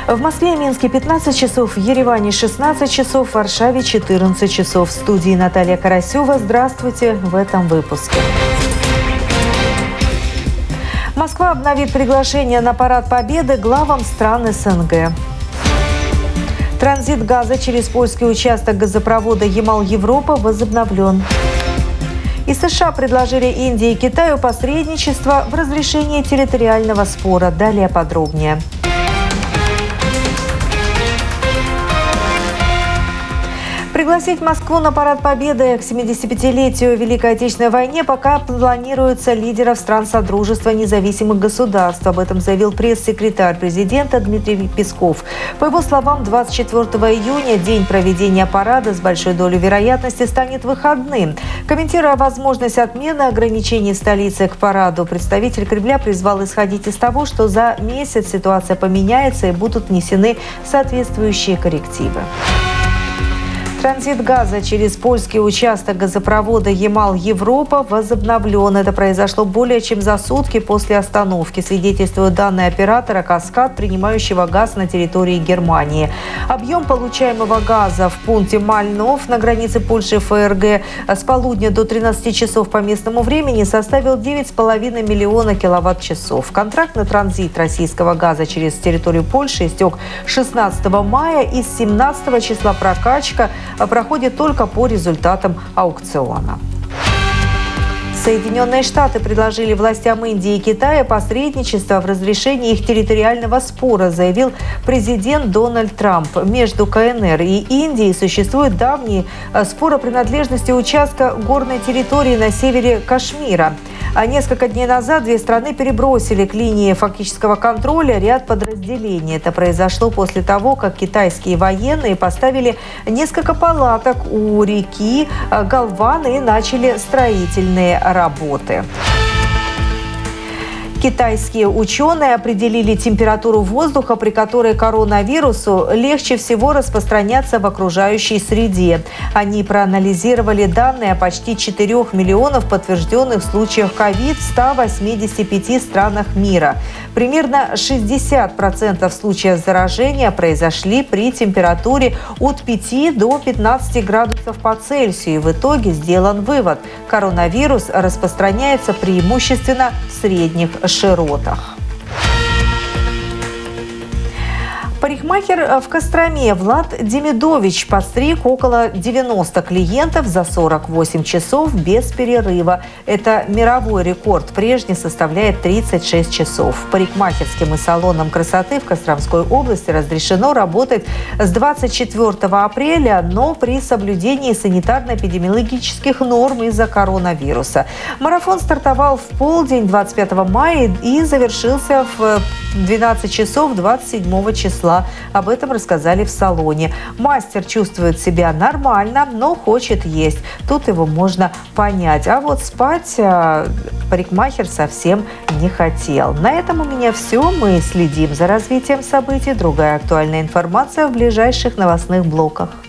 В Москве и Минске 15 часов, в Ереване 16 часов, в Варшаве 14 часов. В студии Наталья Карасева. Здравствуйте в этом выпуске. Москва обновит приглашение на Парад Победы главам стран СНГ. Транзит газа через польский участок газопровода Ямал-Европа возобновлен. И США предложили Индии и Китаю посредничество в разрешении территориального спора. Далее подробнее. Пригласить Москву на Парад Победы к 75-летию Великой Отечественной войне пока планируется лидеров стран Содружества независимых государств. Об этом заявил пресс-секретарь президента Дмитрий Песков. По его словам, 24 июня, день проведения парада, с большой долей вероятности станет выходным. Комментируя возможность отмены ограничений в столице к параду, представитель Кремля призвал исходить из того, что за месяц ситуация поменяется и будут внесены соответствующие коррективы. Транзит газа через польский участок газопровода Ямал-Европа возобновлен. Это произошло более чем за сутки после остановки, свидетельствуют данные оператора «Каскад», принимающего газ на территории Германии. Объем получаемого газа в пункте Мальнов на границе Польши и ФРГ с полудня до 13 часов по местному времени составил 9,5 миллиона киловатт-часов. Контракт на транзит российского газа через территорию Польши истек 16 мая и с 17 числа прокачка проходит только по результатам аукциона. Соединенные Штаты предложили властям Индии и Китая посредничество в разрешении их территориального спора, заявил президент Дональд Трамп. Между КНР и Индией существует давний спор о принадлежности участка горной территории на севере Кашмира. А несколько дней назад две страны перебросили к линии фактического контроля ряд подразделений. Это произошло после того, как китайские военные поставили несколько палаток у реки Галван и начали строительные работы. Китайские ученые определили температуру воздуха, при которой коронавирусу легче всего распространяться в окружающей среде. Они проанализировали данные о почти 4 миллионов подтвержденных случаях ковид в 185 странах мира. Примерно 60% случаев заражения произошли при температуре от 5 до 15 градусов по Цельсию. В итоге сделан вывод – коронавирус распространяется преимущественно в средних широтах. Парикмахер в Костроме Влад Демидович подстриг около 90 клиентов за 48 часов без перерыва. Это мировой рекорд. Прежний составляет 36 часов. Парикмахерским и салонам красоты в Костромской области разрешено работать с 24 апреля, но при соблюдении санитарно-эпидемиологических норм из-за коронавируса. Марафон стартовал в полдень 25 мая и завершился в 12 часов 27 числа. Об этом рассказали в салоне. Мастер чувствует себя нормально, но хочет есть. Тут его можно понять. А вот спать парикмахер совсем не хотел. На этом у меня все. Мы следим за развитием событий. Другая актуальная информация в ближайших новостных блоках.